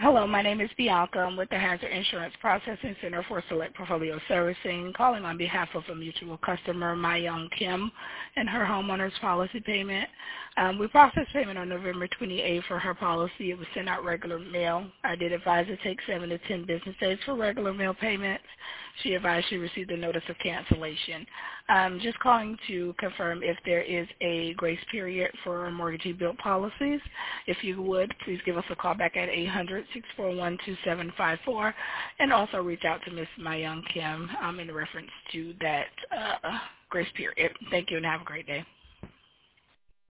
Hello, my name is Bianca. I'm with the Hazard Insurance Processing Center for Select Portfolio Servicing, calling on behalf of a mutual customer, Myung Kim, and her homeowner's policy payment. We processed payment on November 28th for her policy. It was sent out regular mail. I did advise it takes 7 to 10 business days for regular mail payments. She advised she received a notice of cancellation. Just calling to confirm if there is a grace period for mortgagee-built policies. If you would, please give us a call back at 800-641-2754 and also reach out to Ms. Myung Kim in reference to that grace period. Thank you and have a great day.